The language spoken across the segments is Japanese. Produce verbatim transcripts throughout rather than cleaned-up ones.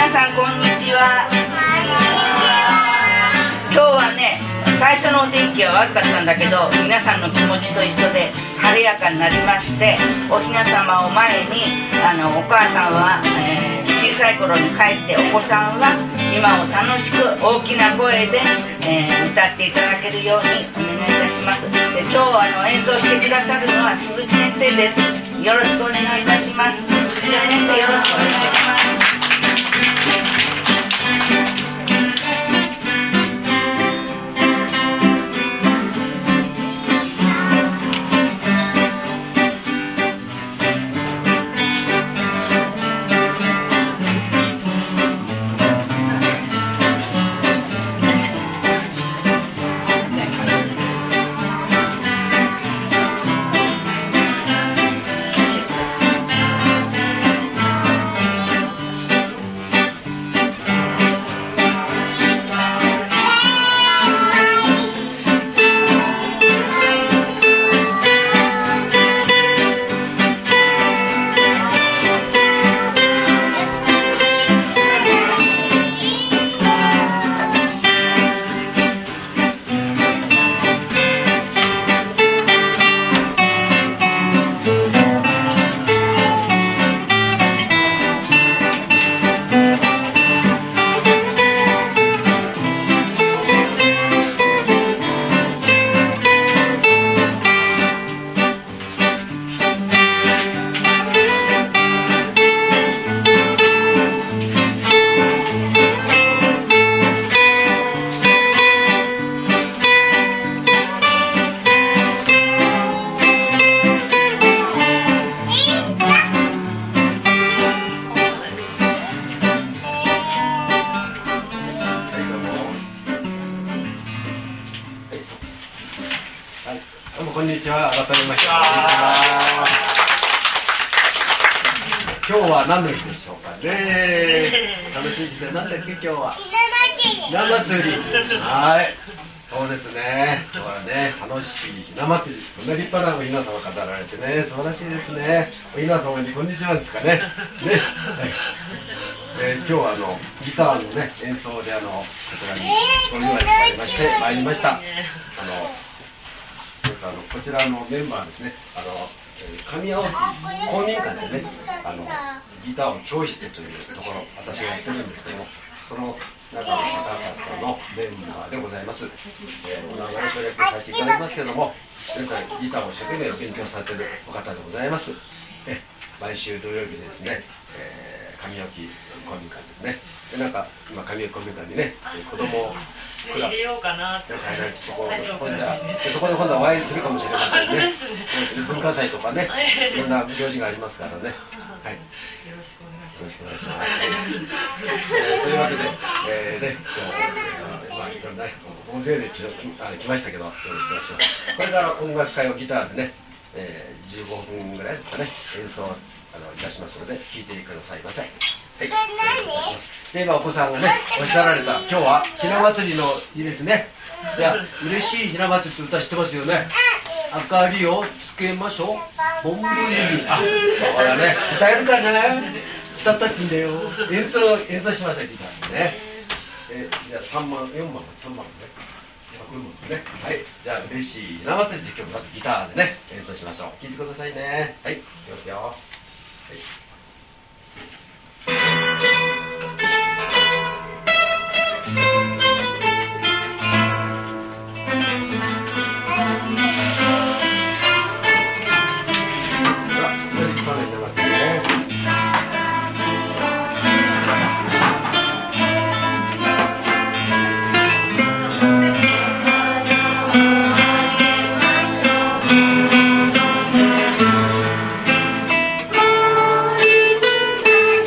さんこんにちは。今日はね、最初のお天気は悪かったんだけど、皆さんの気持ちと一緒で晴れやかになりまして、お雛様を前にあのお母さんは、えー、小さい頃に帰って、お子さんは今を楽しく大きな声で、えー、歌っていただけるようにお願いいたします。で、今日あの演奏してくださるのは鈴木先生です。よろしくお願いいたします。鈴木先生、よろしくお願いします。 こんにちは。改めまして今日は何の日でしょうかね。楽しい日で、なんだっけ今日はひな祭り。はい、そうですね。今日はね、楽しいひな祭り。こんな立派なおひな様飾られてね、素晴らしいですね。おひな様にこんにちはですかね。ね、はい、えー、今日はあのギターのね演奏であのこちらにお祝いされまして参りました。あのあのこちらのメンバーですね、あの神青公民館でね、あのギターを教室というところ、私がやってるんですけども、その中の方々のメンバーでございます。えー、お名前を省略させていただきますけれども、皆さんギターを一生懸命勉強されているお方でございます。え毎週土曜日ですね、えー、神置公民館ですね。で、なんか今神置公民館にね、子供を入れようかなって。 そこで今度はそこで今度はお会いするかもしれませんね。文化祭とかね、いろんな行事がありますからね。はい。 よろしくお願いしよろしくお願いします。えー、そういうわけで、えー、ね、今日まあいろんな大勢で来来ましたけど、よろしくお願いします。これから音楽会をギターでね、えー、じゅうごふんぐらいですかね、演奏あのいたしますので聴いてくださいませ。はい。で、今お子さんがねおっしゃられた今日はひな祭りの日ですね。じゃあ嬉しいひな祭りって歌知ってますよね。明かりをつけましょう。ボンボリー。あ、そうだね。歌えるかな。歌ったっていいんだよ。演奏演奏しましょうギターでね。えじゃあ三番四番三番ね。ね、はい、じゃあ嬉しいひな祭りで今日まずギターでね演奏しましょう。聴いてくださいね。はい、いきますよ。はい。 「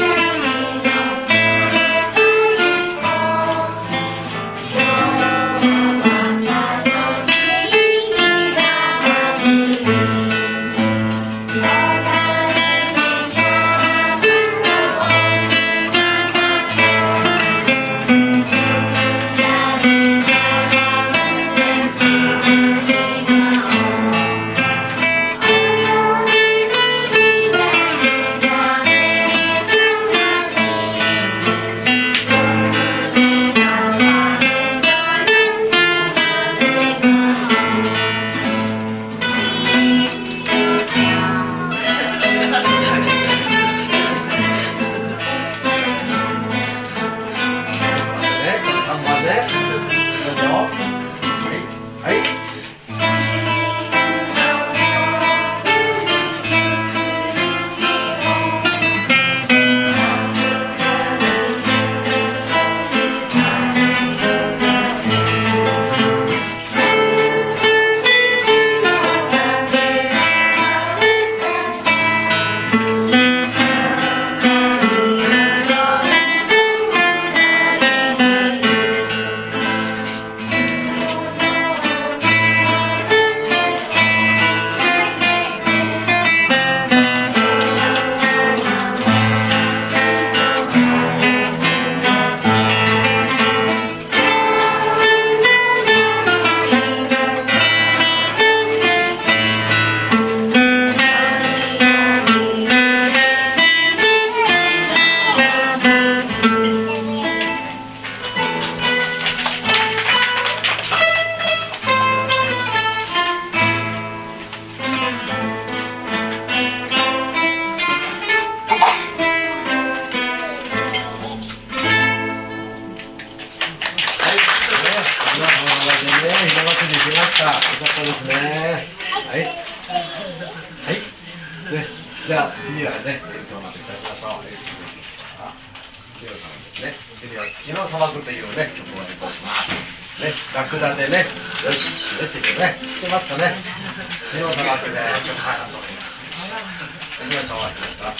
。よかったですね。はい。はい。ね、じゃあ次はね、演奏までいたしましょう。あ、次のですね。次は月の砂漠というね曲を演奏します。ね、ラクダでね、よし、よしって言うね、知ってますかね。月の砂漠で、はい、行きましょう。行きますか。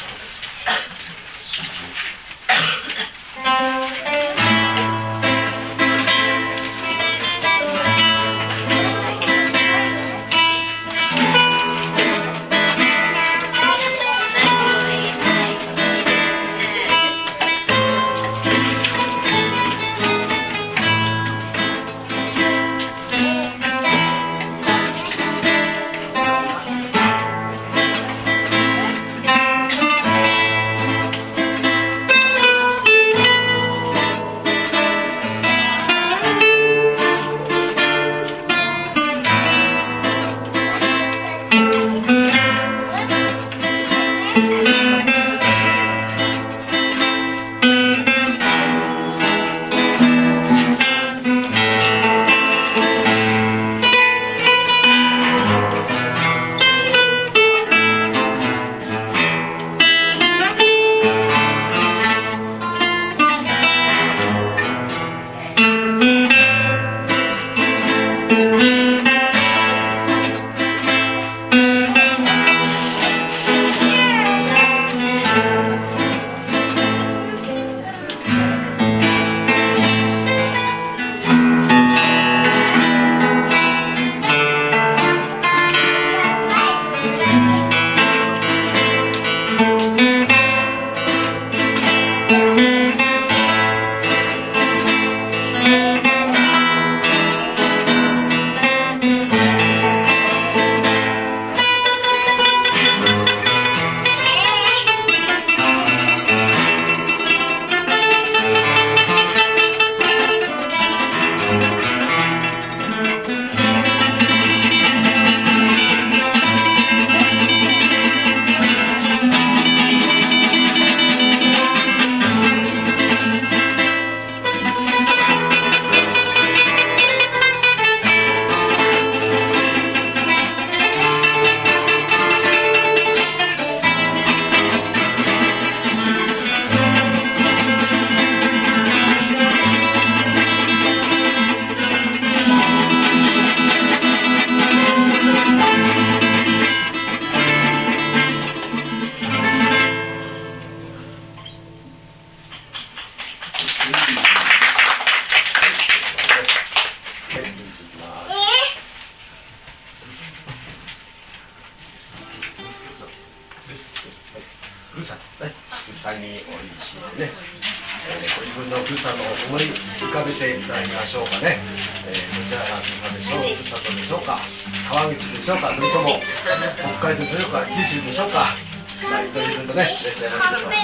ふるさとね、実際においしいね、えー、ご自分のふるさとを思い浮かべていただきましょうかね、えー、どちらがふるさとでしょう、ふるさとでしょうか、川口でしょうか、それとも北海道でしょうか、九州でしょうか、はい、ということでね、いらっしゃいますでしょう。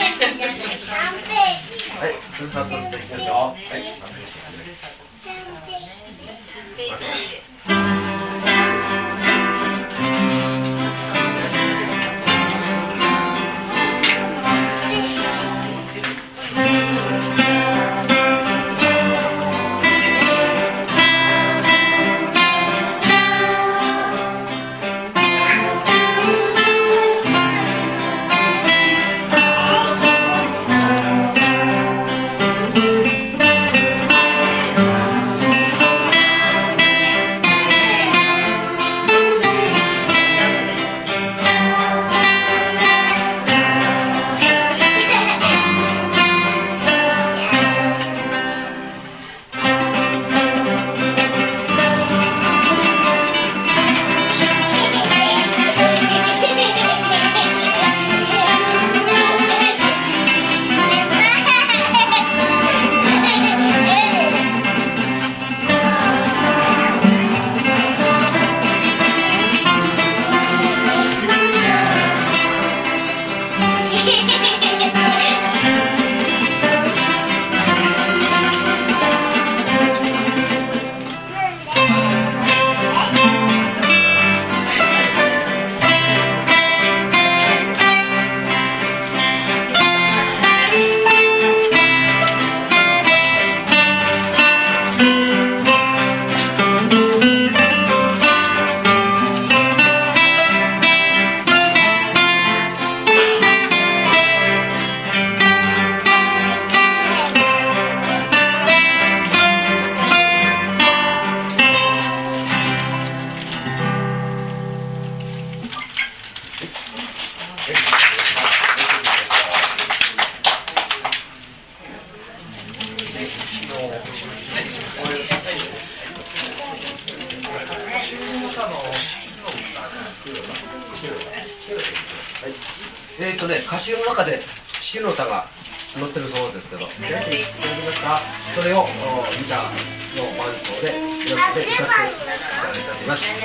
はい、ふるさとっていきますよ。はい、さんページですね。 「 とね、歌集の中で四季の歌が載ってるそうですけど、ね、それをギターの伴奏でやって歌っていただいております。はい、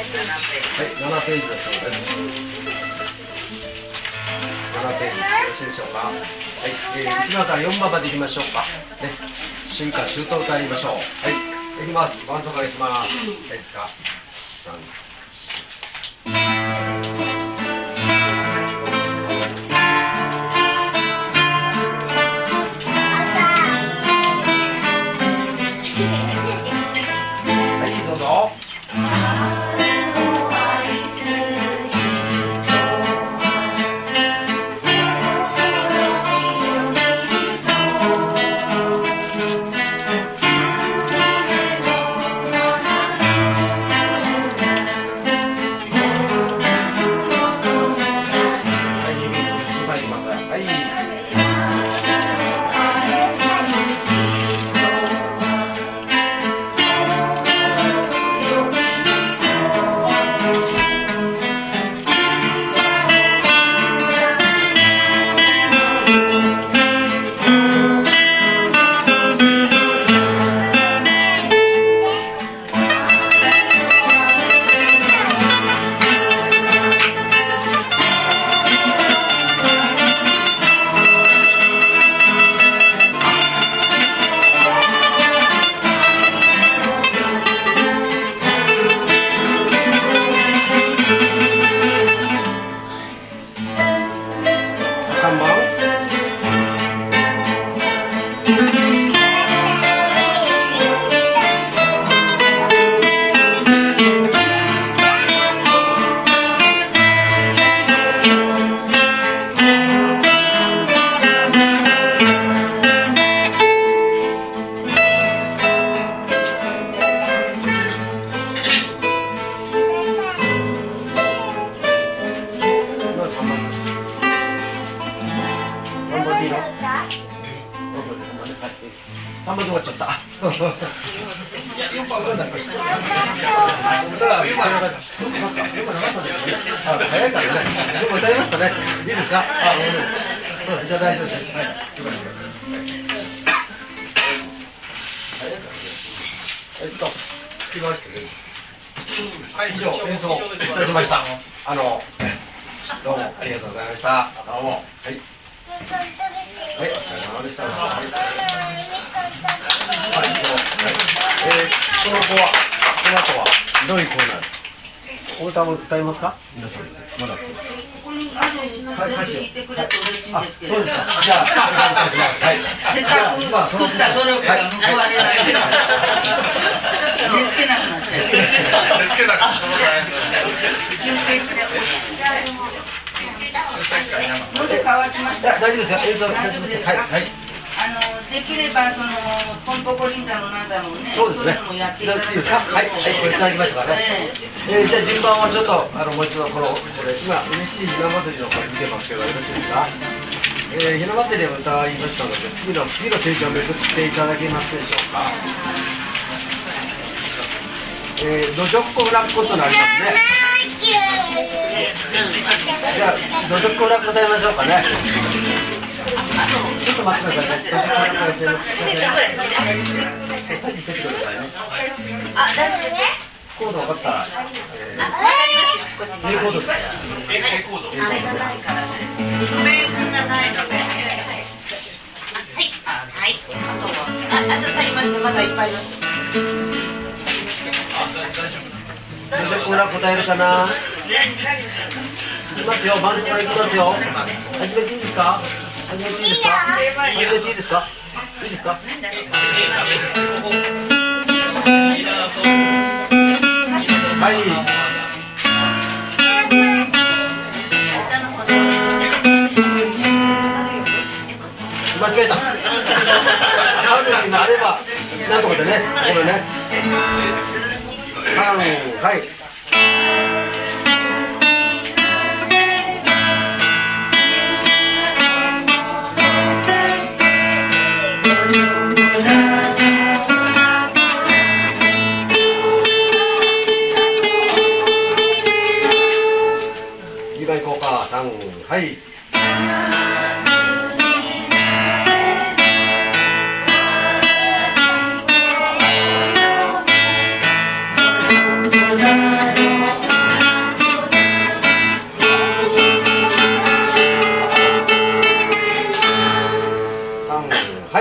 ななページだそうです。ななページよろしいでしょうか。はい、えー、いちばんからよんばんまでいきましょうか。ね、春夏秋冬歌いましょう。はい、いきます。伴奏からいきます。いいですか。さんさんばんで終わっちゃった。早いからね。でも歌いましたね。いいですか。あ、そう、じゃあ大丈夫です。はい。えっと、聞きましたね。はい、以上演奏いたしました。あの、どうもありがとうございました。どうも。はい。はい、お疲れ様でした。はい、はい、えー、この子は、この後はどういうコーナー？お歌も歌いますか？皆さん、まだ。はい、 聞いてくれて嬉しいんですけど。 そうですか。じゃあ、お願いします。はい。 せっかく作った努力が報われないから。寝つけなくなっちゃう。寝つけなくなっちゃう。休憩して。喉乾きました。 大丈夫ですよ。演奏いたします。はいはい。 あのできればそのポンポコリンだのなんだろうね。 そうですね。 もやっていただいて。 いいですか。はいはい。これいただきましたからね。えー、じゃあ順番をちょっとあのもう一度このこれ今嬉しいひな祭りのこれ見てますけどよろしいですか。えー、ひな祭りを歌いましたので次の次のページをめくっていただけますでしょうか。えー、どじょっこフラッコとなりますね。じゃあ、どじょっこフラッコ歌いましょうかね。ちょっと待ってくださいね。どじょっこフラッコ歌います。はい、見せてくださいね。 あ、大丈夫ですね。 コード分かったら、えー、 わかりますよ。 A コードです。 A コード。あれがないからね。メールがないので。はい。はい。あとは。あ、あと足りますね。まだいっぱいあります。 どじょっこフラッコ歌えるかな。いきますよ。伴奏からいきますよ。始めていいですか。始めていいですか。始めていいですか。いいですか。はい。間違えた。ハーモニーがあればなんとかでね。これね。はい。いきまいこうか。さん、はい。 さん、はい。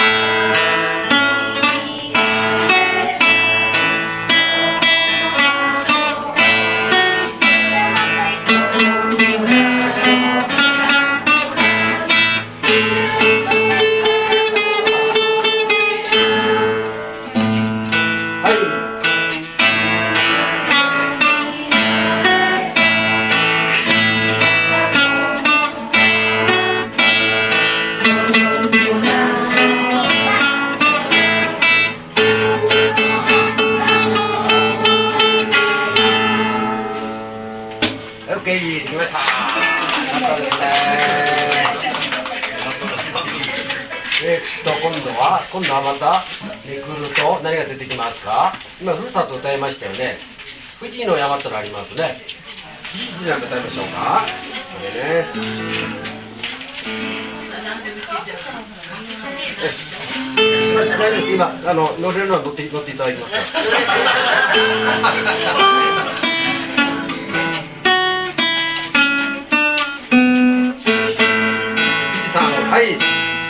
今度はまためくると何が出てきますか？今ふるさと歌いましたよね。富士の山ってのありますね。富士山歌いましょうか。これね。大丈夫です。今あの乗れるのは乗って乗っていただきますから。富士山、はい。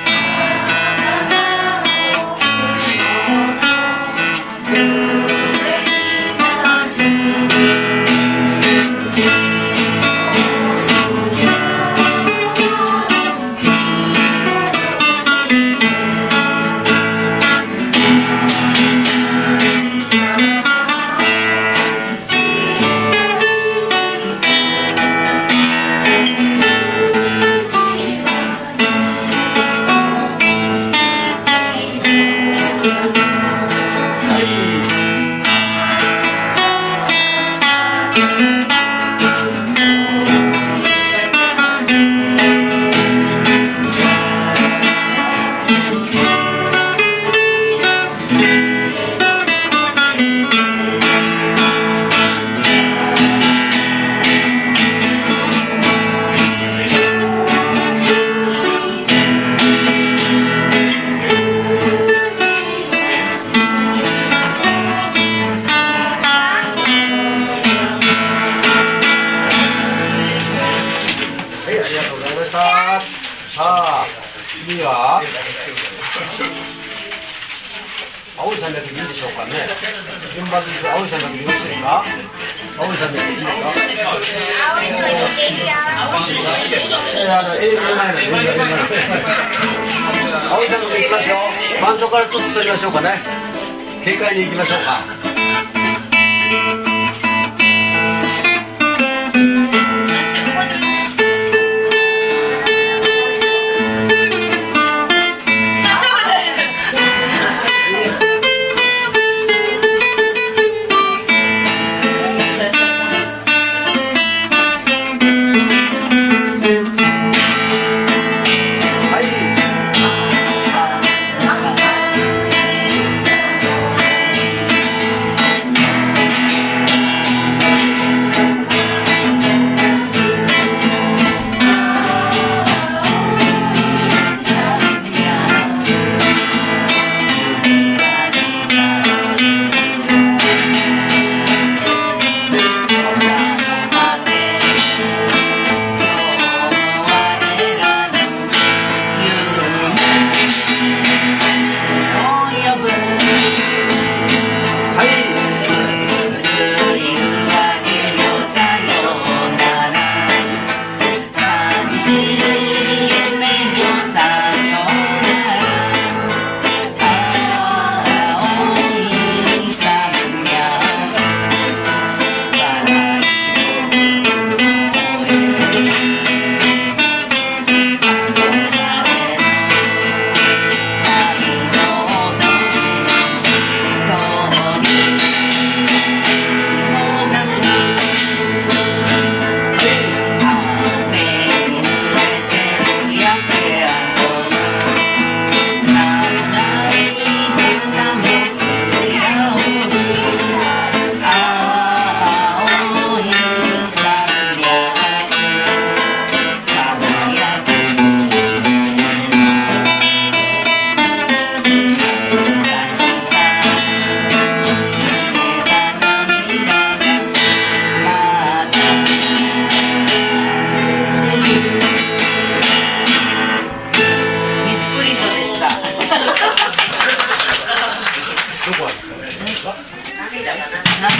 青いさんだけでいいでしょうかね。順番に青いさんだけでよろしいですか。青いさんだけでいいですか。青いさんだけでいいですか。あの英語の前の英語の前の青いさんだけいきますよ。伴奏からちょっと取りましょうかね。軽快にいきましょうか。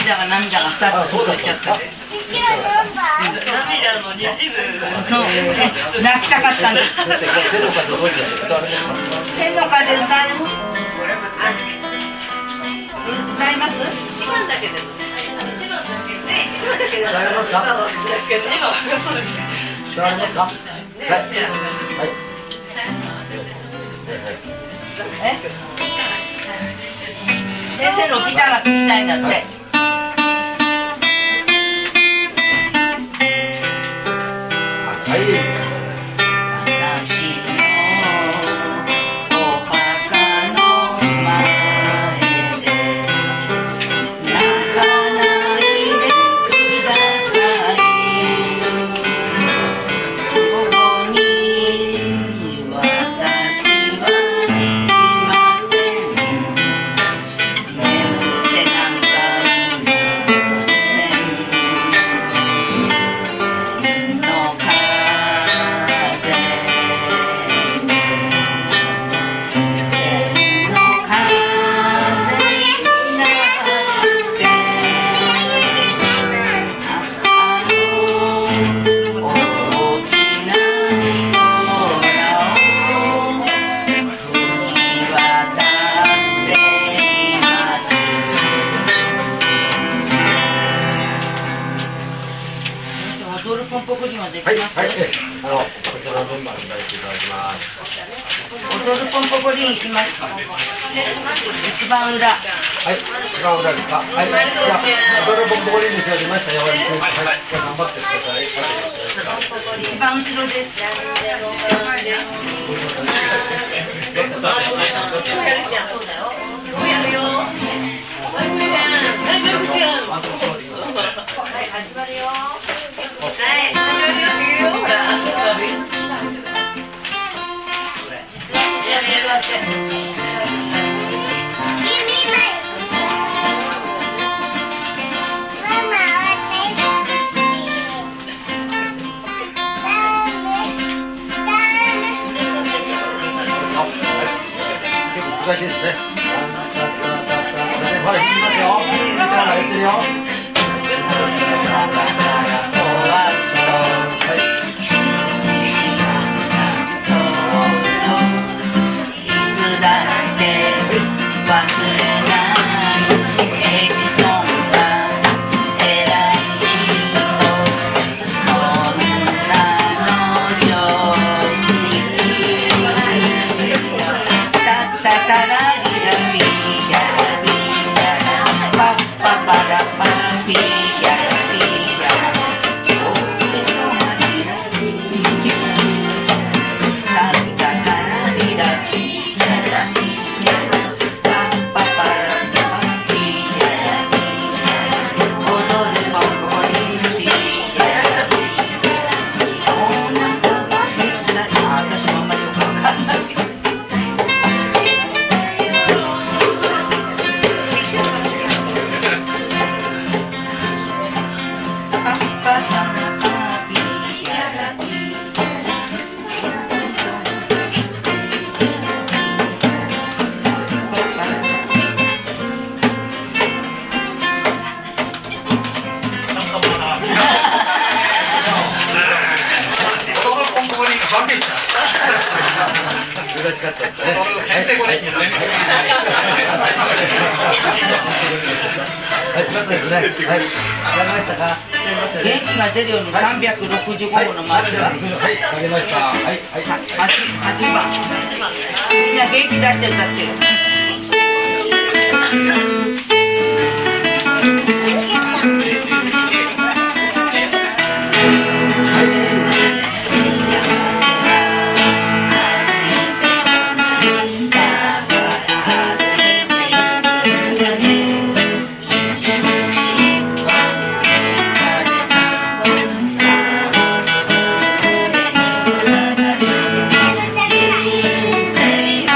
涙が涙がふたつ続いちゃった。 涙の二次部。 そう、泣きたかったんです。 先生、千の風どうですか？歌われますか？ 千の風歌える？歌います？ 一番だけでも。一番だけで。ね、一番だけで。 歌われますか？ 今そうですね。 歌われますか？はい。はい。 え？先生のギターが聴きたいんだって。はい。 はい、はい、あの、こちらのメンバーにいただいていただきます。 踊るポンポコリン行きます。一番裏。はい、 一番裏ですか。はい、じゃあ、踊るポンポコリンですよ、出ましたよ。はい、はい、頑張ってください。 一番後ろです。 今日やるじゃん。そうだよ。今日やるよ。マイクちゃん、マイクちゃん。はい、始まるよ。はい、始まるよ。ほら。 難しいですね。ほら、行きますよ。さあ、やってるよ。難しかったですね。はい、よかったですね。はい、わかりましたか。 元気が出るようにさんびゃくろくじゅうごこのマーチが。 はい、わかりました。はい、はい、 八番。みんな元気出して歌ってる。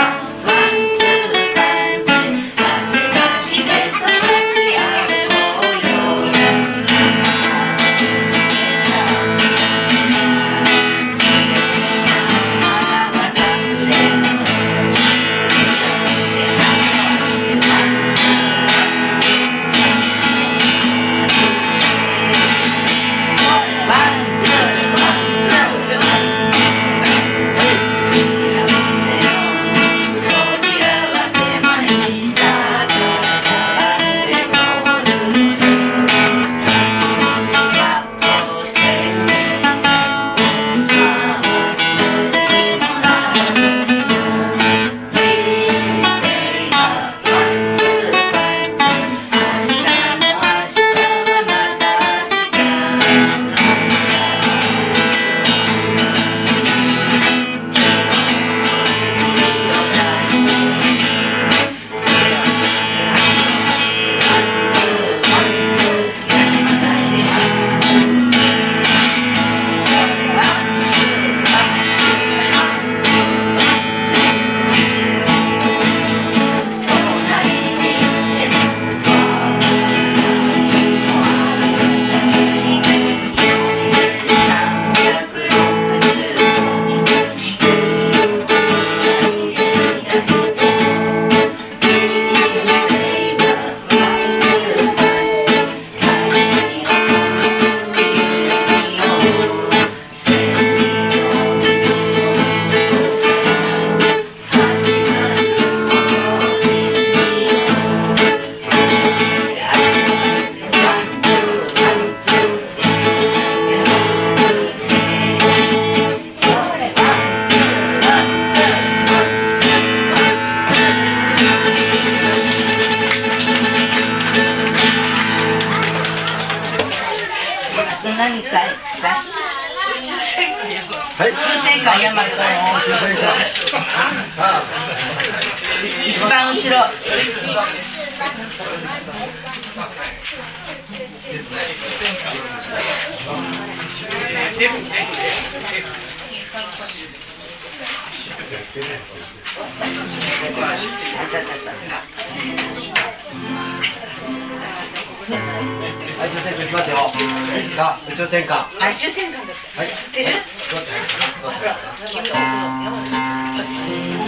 「 か大和だ。一番後ろ。 はい、宇宙戦艦いきますよ。いいですか、宇宙戦艦。 あ、宇宙戦艦だった。 はい。 知ってる？ほら、君の奥の山田です。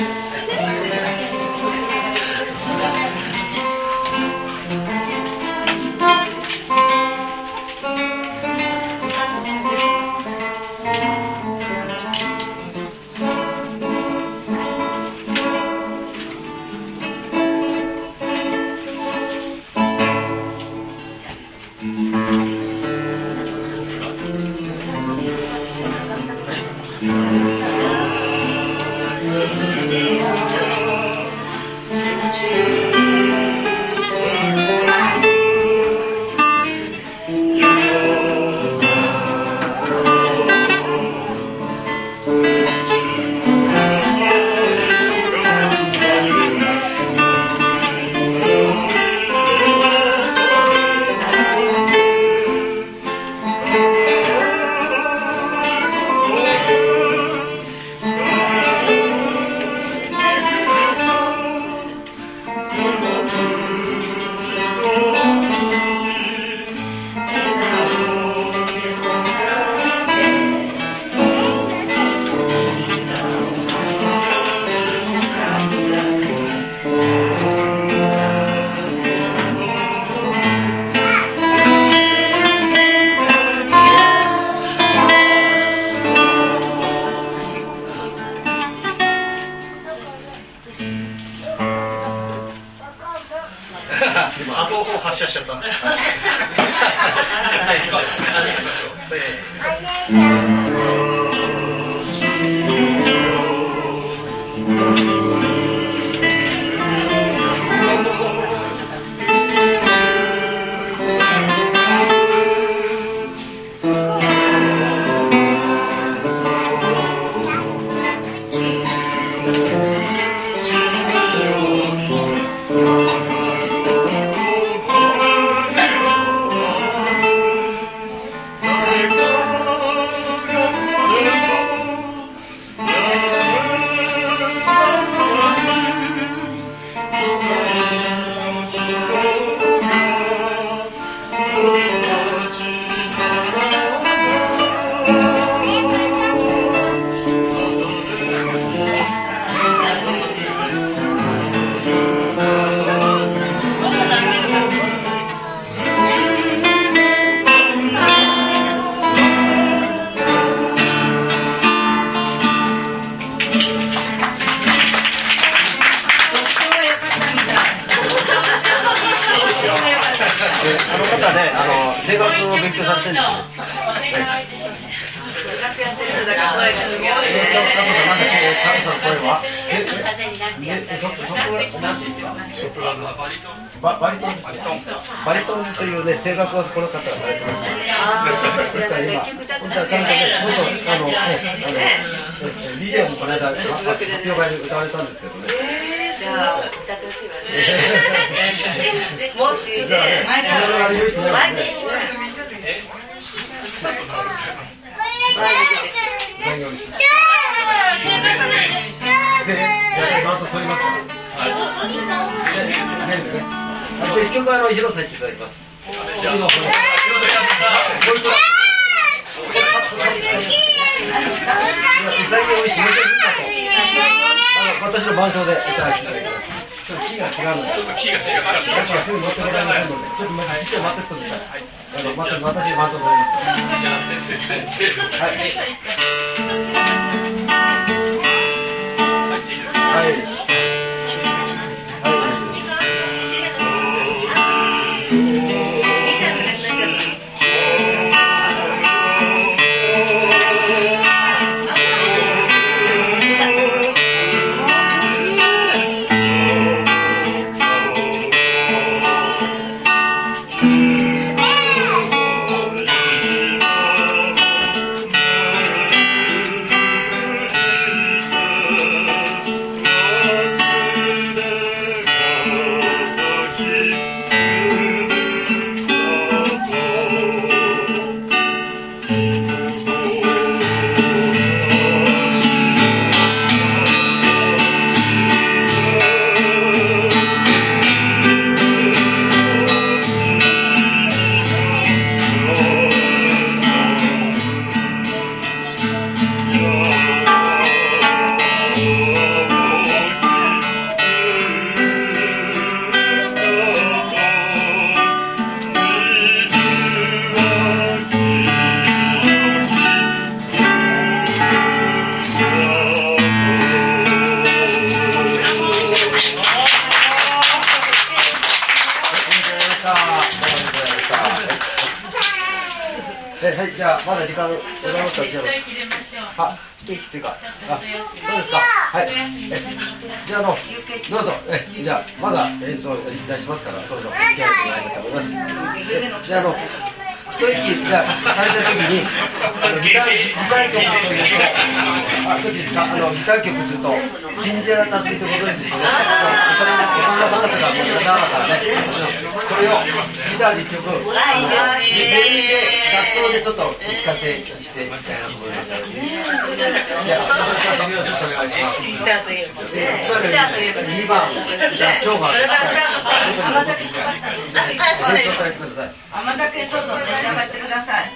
あ、方向発射しちゃった。せあの方ね、あの声楽を勉強されてるんですよ。 声楽やってる人だから声が違うね。 なんだっけ、カズさん声は？え、 風になってやったそ、そこなんていうんですか？ババリトンですね。バリトンというね、声楽をこの方がされてました。ですから今、本当はちゃんとね、今度あのね、あのビデオもこの間発表会で歌われたんですけどね。 じゃあ歌ってほしいわね。もしね、 前から前に出てきて。 残業します。で、やっぱりマウント取りますから。はい。で、ね、あと一曲あの広さ言っていただきます。じゃあ、もう一度。うさぎを締めてるんだと。あの私の伴奏で歌わせていただきます。ちょっとキーが違うので。ちょっとキーが違う。歌詞がすぐ乗ってもらえませんので、ちょっと待って、ちょっと待ってください。あの、また私の伴奏でおります。じゃあ先生で。はい。はい。 「 えはい、じゃあまだ時間ございますか。 一息入れましょう。 あ、一息っていうか、あ、そうですか。はい。えじゃあ、あの、どうぞ、えじゃあまだ演奏いたしますから、どうぞお付き合いいただきたいと思います。えじゃあ、あの一息じゃあされた時に、あのギターギター曲というと、あ、ちょっといいですか。あのギター曲というと、キンジャラタスイということでですね、大人の方とかも皆さんからね、それをギターで一曲、あの全員で合奏でちょっとお聞かせしてみたいなと思います。じゃあ、それをちょっとお願いします。 ギターといえばつまりにばん、じゃあ長番、 それからスタートさ甘酒かかったんです。 演奏されてください。 甘酒どうぞ召し上がってください。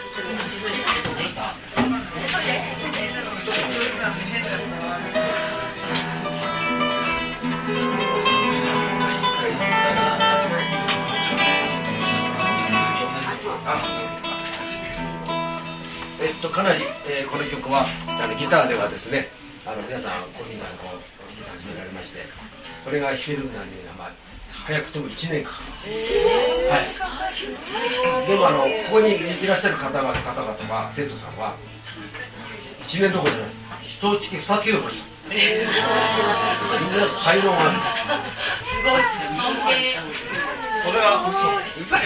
えっとかなり、えー、この曲はあのギターではですね、あの皆さんこういうのをこうギター始められまして、これが弾けるのにはまあ早くともいちねんかかる。はい。でもあのここにいらっしゃる方々方々は生徒さんはいちねんどころじゃないです。一月二月どころじゃない。みんな才能がある。 すごい尊敬。 それは嘘。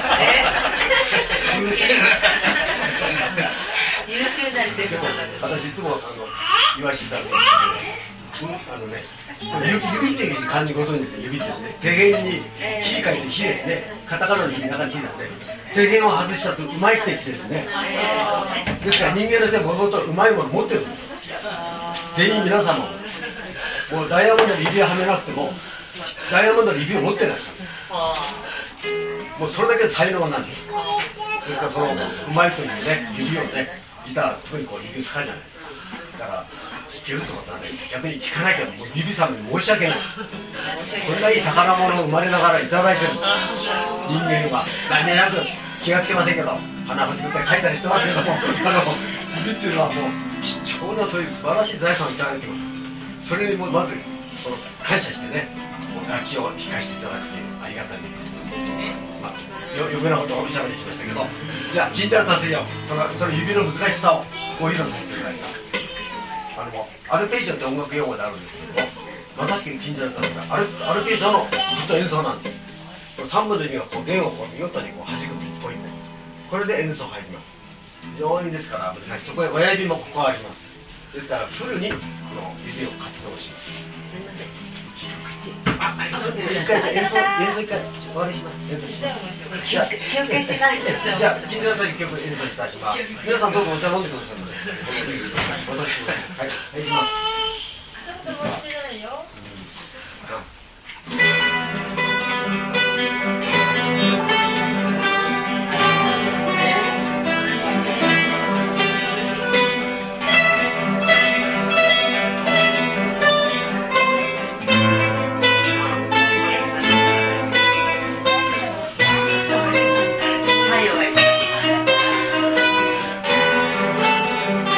優秀なり生徒さんなんです。 私いつもあの言わせていただくんですけど、あのね、指っていう漢字ごとにですね、指ってですね、手辺に火書いて火ですね、カタカナの火の中に火ですね、手辺を外しちゃうとうまいって字ですね。ですから人間の人はもともとうまいもの持ってるんです。全員皆さんも、もうダイヤモンドの指輪はめなくても、ダイヤモンドの指を持ってらっしゃるんです。もうそれだけで才能なんです。ですからそのうまいというね、指をね、ギター特にこう指を使うじゃないですか。だから弾けるってことはね、逆に弾かなきゃもう指様に申し訳ない。そんなに宝物を生まれながらいただいてる人間は何気なく気がつけませんけど、花を作ったり書いたりしてますけども、あの指っていうのはもう貴重なそういう素晴らしい財産をいただいてます。それにもまずその感謝してね、楽器を弾かせていただくというありがたい、まあ、余計なことをおしゃべりしましたけど、じゃあキンジャラタスイをそのその指の難しさをご披露させていただきます。あのアルペジオって音楽用語であるんですけども、まさしくキンジャラタスイがアルアルペジオのずっと演奏なんです。さんぶんのにがこう弦をこう見事にこう弾くポイント、これで演奏入ります。非常にですから難しい。そこへ親指もここあります。ですからフルにこの指を活動します。 すみません。一口。 あ、一回じゃ演奏演奏一回終わりします。演奏します。じゃあ休憩しないと。 じゃあキンジャラタスイ曲演奏いたします。皆さんどうぞお茶飲んでくださいので。私はい、はい、いきます。いいですか。さん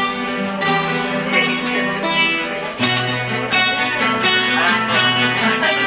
はい。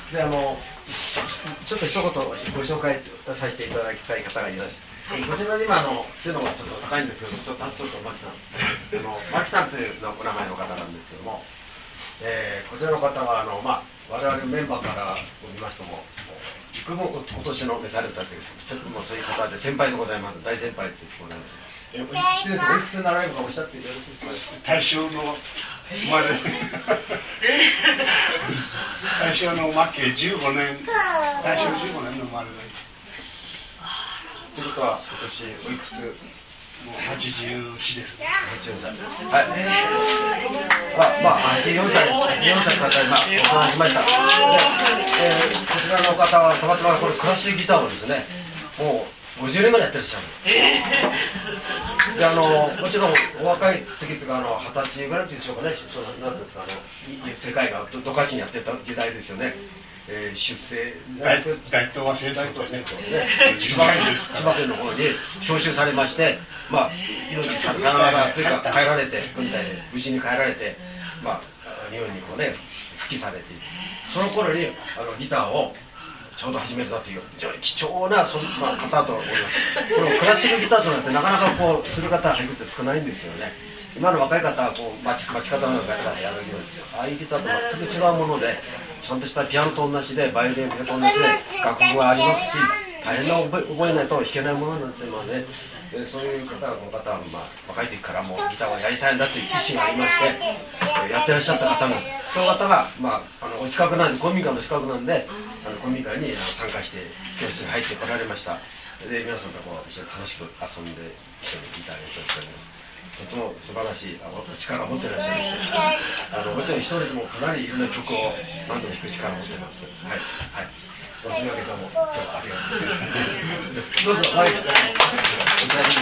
であのちょっと一言ご紹介させていただきたい方がいらっしゃる、はい、こちらで今あの背のがちょっと高いんですけど、ちょっとちょっとマキさんあのマキさんというのお名前の方なんですけども、えー、こちらの方はあの、まあ、我々メンバーから見ましても幾分今年の召されたというもうそういう方で先輩でございます。大先輩でございます。え失礼です。おいくつになられるかおっしゃってよろしいですか。 大正の生まれ大正の末期じゅうごねん、大正じゅうごねんの生まれです。 ということは今年おいくつ？ もうはちじゅうよんです。 はちじゅうよんさい。はい。まあまあはちじゅうよんさい、はちじゅうよんさいの方にまあお話しました。で、えー、こちらの方はたまたまこれクラシックギターをですね、もうごじゅうねんぐらいやってらっしゃる。であのもちろんお若い時というかあの二十歳ぐらいっていうんでしょうかね。そのなんていうんですかあの世界がどかちにやってた時代ですよね。えー、出世大東亜戦争とね、 千葉千葉県の方に召集されまして、まあ命さらならというか帰られて軍隊で無事に帰られて、まあ日本にこうね復帰されている。その頃にあのギターをちょうど始めたという非常に貴重なその、まあ、方だと思います。このクラシックギターとなんてなかなかこうする方が入るって少ないんですよね。今の若い方はこう待ち待ち方のようなガチャガチャやるんですよ。ああいうギターと全く違うもので、ちゃんとしたピアノと同じでバイオリンと同じで楽譜がありますし、大変な覚え覚えないと弾けないものなんですよ今ね。でそういう方はこの方は、まあ、若い時からもうギターをやりたいんだという意思がありまして、えー、やってらっしゃった方なんです。その方が、まあ、あのお近くなんで公民館の近くなんであの公民館にあの参加して教室に入ってこられました。で皆さんとこう一緒に楽しく遊んで一緒にギター演奏しております。とても素晴らしいあ力を持っていらっしゃいます。あのもちろん一人でもかなりいろんな曲を何度も弾く力を持っています。はいはい。というわけでも今日はありがとうございます。どうぞマイクさんお茶に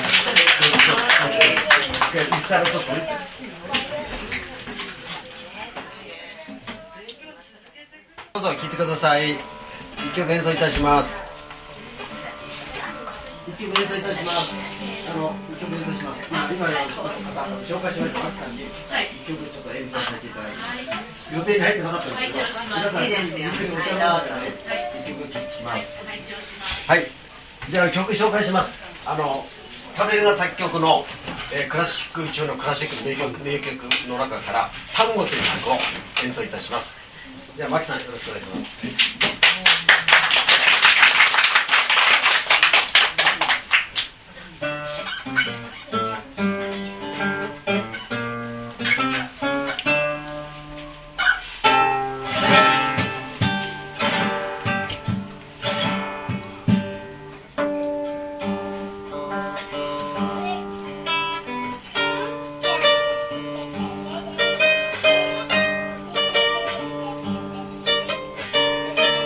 椅子からちょっとね。どうぞ聴いてください。一曲演奏いたします。一曲演奏いたします。あの一曲演奏します。今今のちょっと紹介しましたマキさんに一曲ちょっと演奏させていただいて、予定に入ってなかったんですけど、皆さん一曲お茶の中からね一曲聴きます。はい。じゃあ曲紹介します。あのパベルが作曲の、えー、クラシック中のクラシック名曲名曲の中から単語という曲を演奏いたします。ではマキさんよろしくお願いします。 「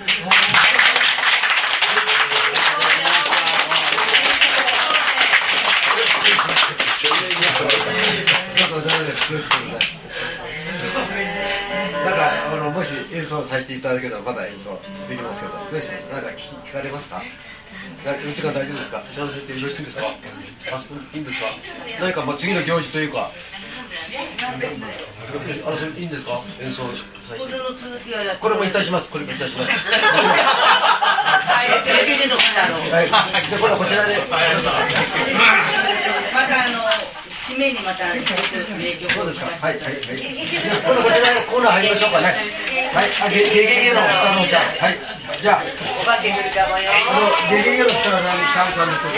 なんかあのもし演奏させていただけたらまだ演奏できますけど、どうします？なんか聞聞かれますか？うちが大丈夫ですか？知らせてよろしいんですか？あ、いいんですか？何かまあ次の行事というか、あのそれいいんですか？演奏させて。これも一体します。これも一体します。はい。じゃあ今度こちらで。 またあの。締めにまたそうですか。はいはいはい。今度こちらでコーナー入りましょうかね。はい。あ、ゲゲゲゲの北野ちゃん。はい。じゃあ。 お化け来るかもよ。 あのゲゲゲの北野ちゃんちゃんですけど、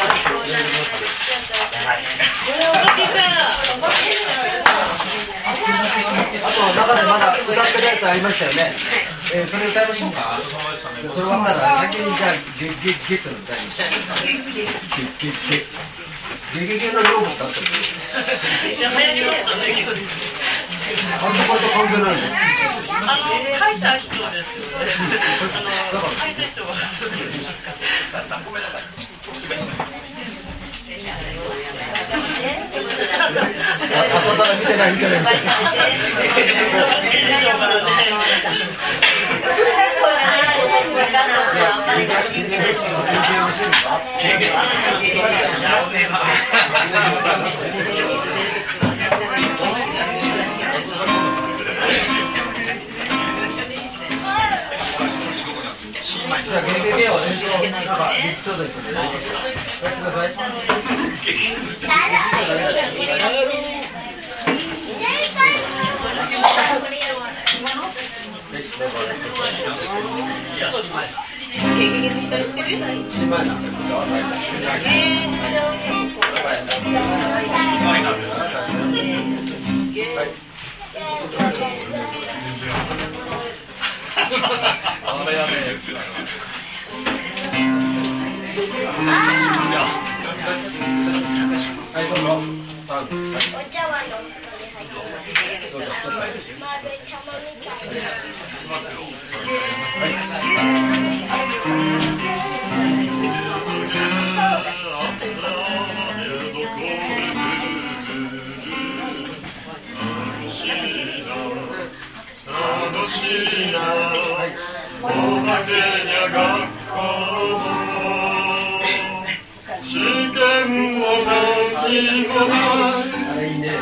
あと中でまだ歌ってないやつありましたよね。えー、それ歌いましょうか。それはまだ先にじゃあゲゲゲっての歌いましょう。ゲゲゲ。ゲゲゲの用語だったんですよ。 流行りましたね。 あんなこと関係ないの。 あの書いた人ですよね。あの書いた人はそうです。ごめんなさい。 朝ドラ見てないみたいな。 忙しいでしょうからね。 じゃあゲゲゲを演奏なんかできそうですので、やってください。 ゲゲゲの人知ってる？ はい、どうぞ。さん。 お茶碗の中に入ってる。丸い玉みたいな。 楽しいな、おまけにゃ学校試験も何もないあれいいね。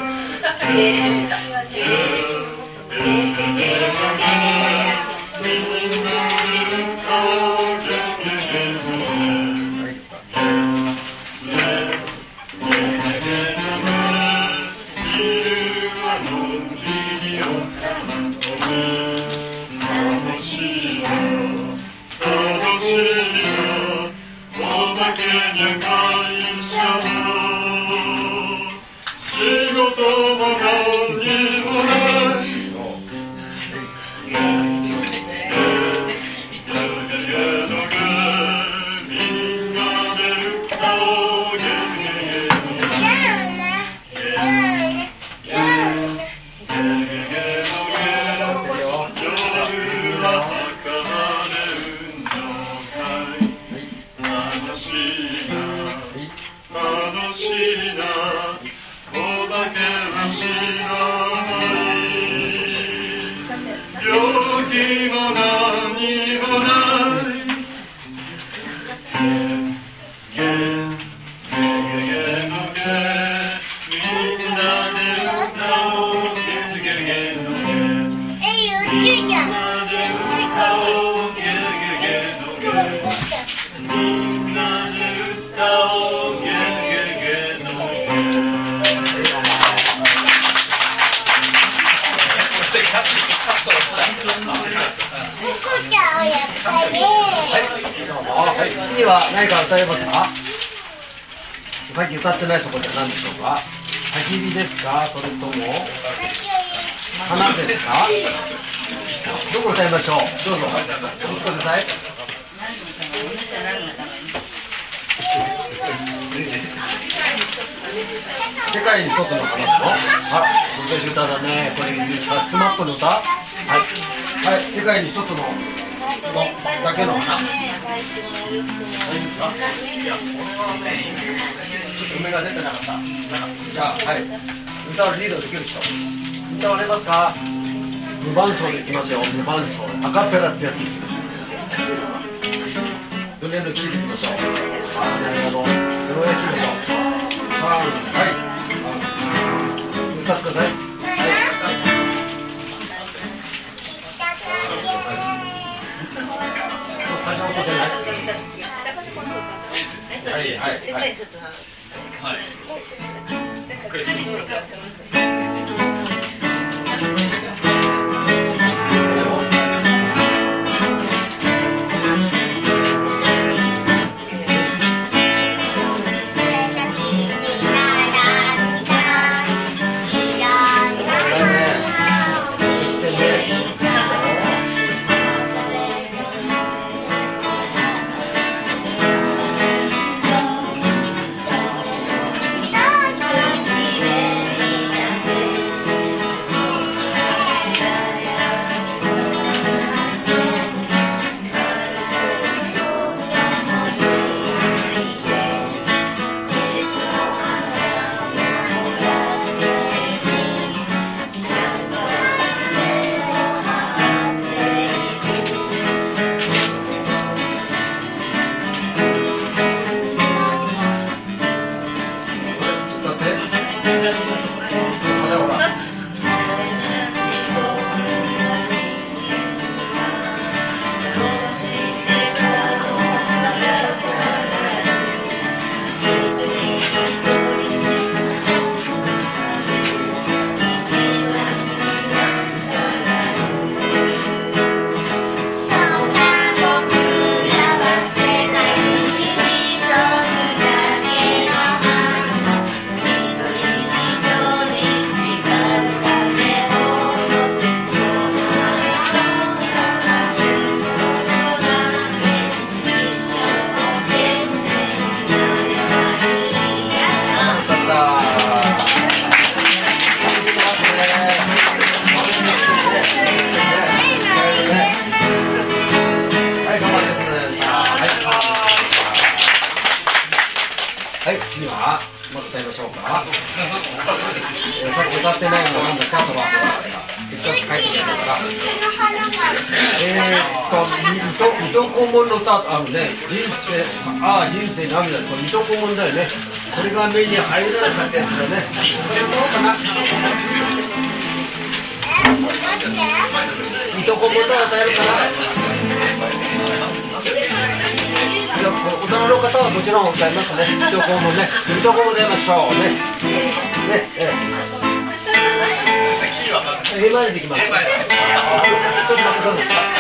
次は何か歌えますか？さっき歌ってないところで何でしょうか？焚き火ですか？それとも花ですか？どこ歌いましょう？どうぞ。お聞きください。世界に一つの花と、あ、難しい歌だね。これいいですか？スマップの歌？はい、はい、世界に一つのだけの花。いいですか？ちょっと目が出てなかった。じゃあ、はい。歌をリードできる人。歌われますか？無伴奏でいきますよ。無伴奏。アカペラってやつです。どれの聞いてみましょう。あ、なるほど。どれを聞きましょう。さん、はい。歌ってください。はい。最初のことない。はいはいはい。はい。これいいですか？はい、次はまず歌いましょうか。さっき歌ってないのなんだかとは一回書いてみたから。えーっと水戸黄門の歌あるね。人生ああ人生涙これ水戸黄門だよね。これが目に入らなかったやつだね。それどうかな。水戸黄門と歌えるかな。大人の方はもちろん歌いますね。水戸黄門ね。水戸黄門でやりましょうね。ね、ええ。A マイルできます。ちょっと待ってください。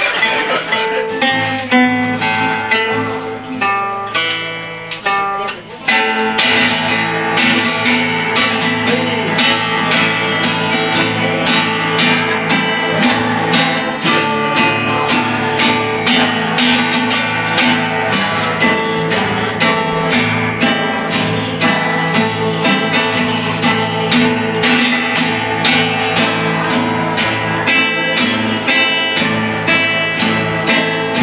「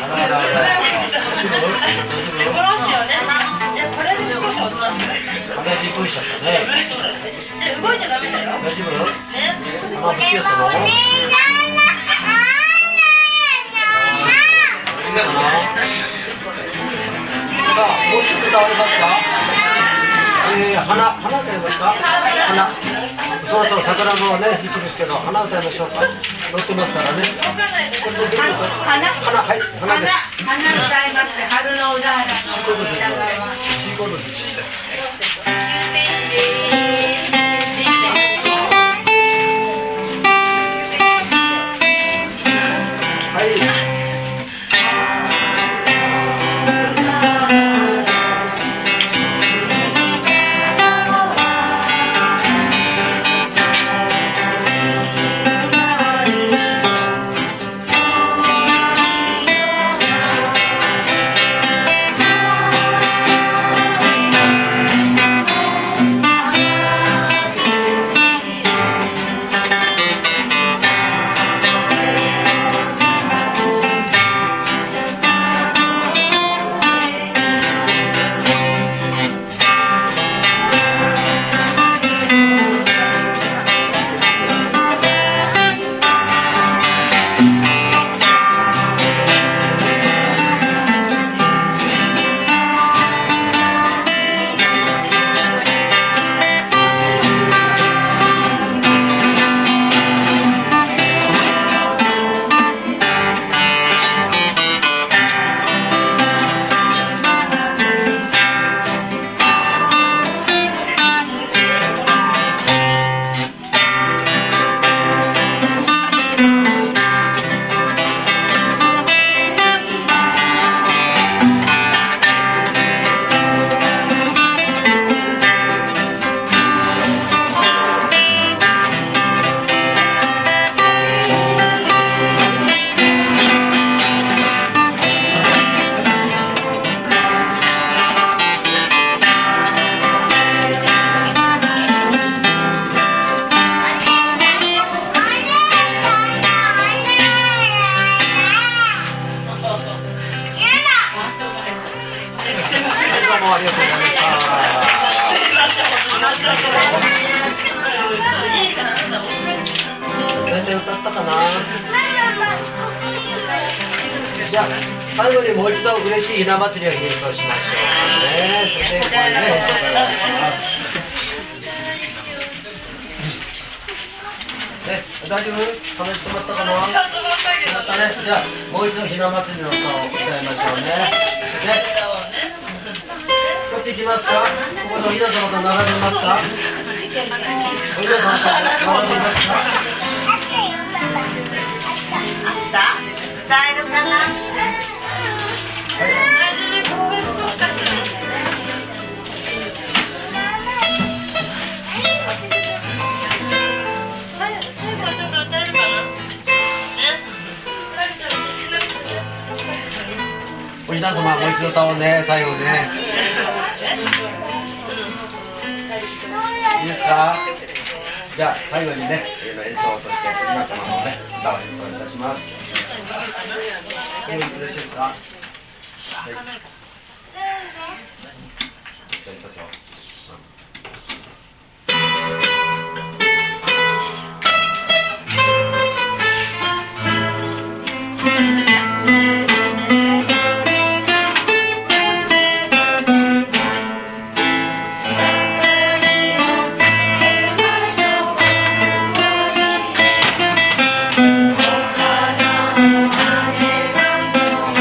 ますよね。じゃあこれで少し踊らせて。 鼻血こいしちゃったね。 動いちゃダメだよ。 大丈夫？ ね。 鼻吹きやったの？さあ、もう一つ歌われますか？えー、花、花歌いますか？花。その後、桜もね、時期ですけど、花歌いましょうか。乗ってますからね。これで全部。 花、 花、はい、花です。 花歌いますね。春のうららの歌います。 はい。じゃあ最後にもう一度嬉しいひな祭りを演奏しましょうね。それでこれね、ね、大丈夫？話止まったかな？止まったね。じゃあもう一度ひな祭りの歌を歌いましょうね。ね、こっち行きますか？ここの皆様と並びますか？お皆様と並びますか？ 歌えるかな。最後はちょっと歌えるかな。 皆様もう一度歌おうね、最後ね。いいですか？じゃあ最後にね、演奏として皆様のね歌を演奏いたします。よろしいですか？はい。いきますよ。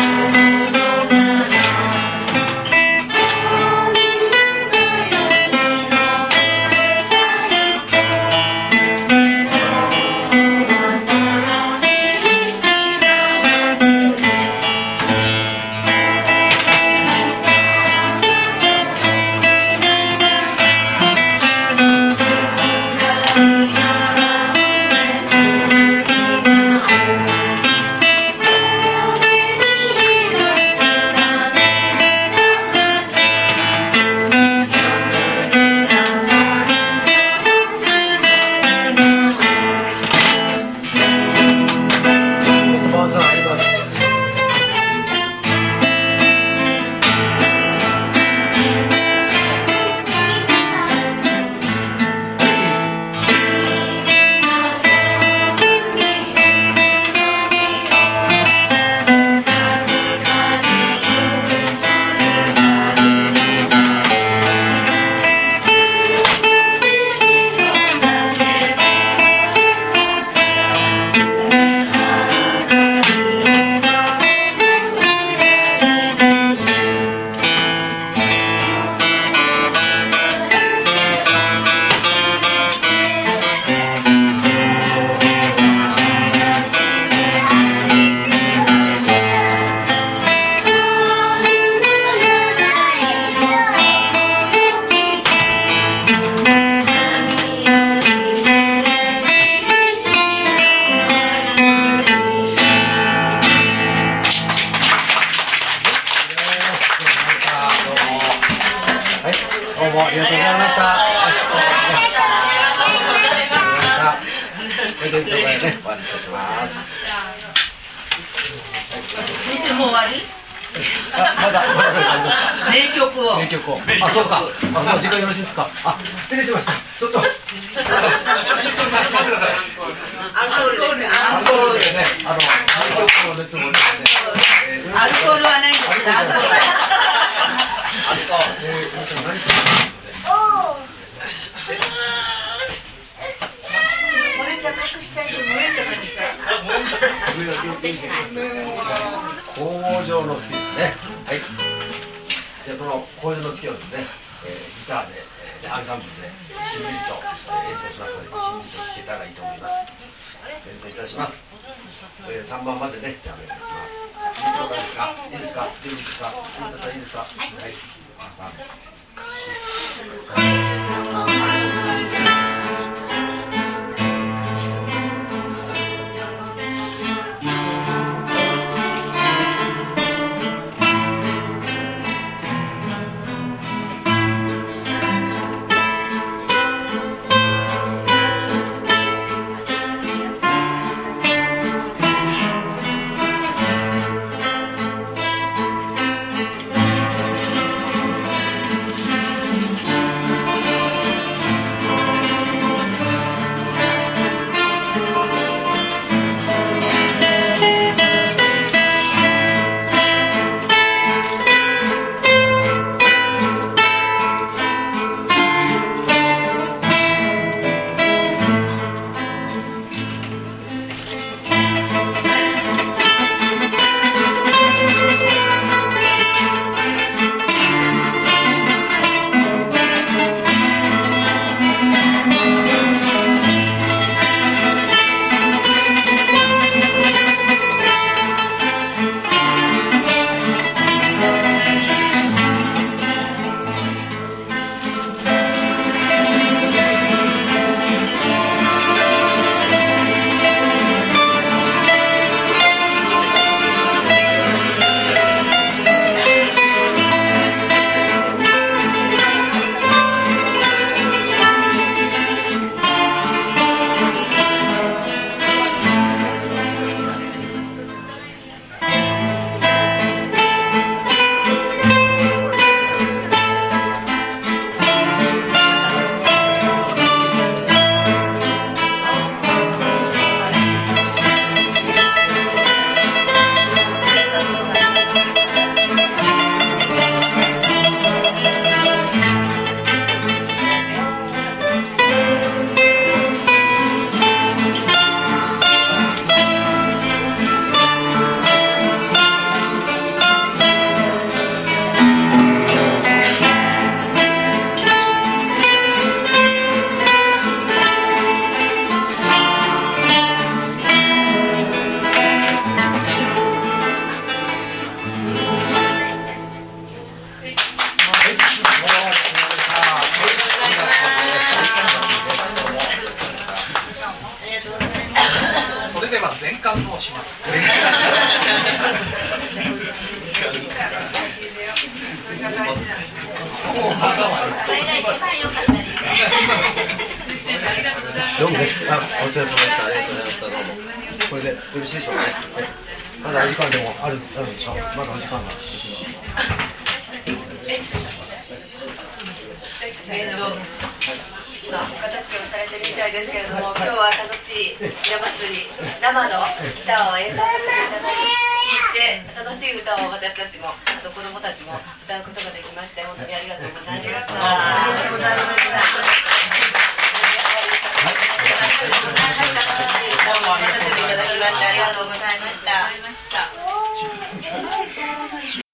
「 もありがとうございました。これで演奏会ね、終わりとします。 先生もう終わり？ あ、まだまだありますか。 名曲を。 名曲を。あ、そうか。あ、もう時間よろしいですか。あ、失礼しました。ちょっと。ちょちょっと待ってください。 アンコールですね。 アンコールでね、あの名曲の熱を持ってね。 アルコールはないんですけど、アルコール。 アルコール。えー、皆さん何か。工場の好きですね。はい。で、その工場の好きをですね、えー、ギターで、えー、アンサンブルでしんみりと、えー、演奏しますので、しんみりと聴けたらいいと思います。演奏いたします。えー、さんばんまでね、じゃあお願いします。いいですか？いいですか？準備ですか？新田さんいいですか？はい。さん、 全巻のします。 どうも、あ、お疲れ様でした。ありがとうございました。どうも。これでよろしいでしょうかね。まだお時間でもある、あるでしょう。まだお時間が。 えっと、まあ、お片付けをされてるみたいですけれども、今日は楽しいひな祭り、生のギターを演奏させていただいて、楽しい歌を私たちも、あと子どもたちも歌うことができまして、本当にありがとうございました。ありがとうございました。ありがとうございました。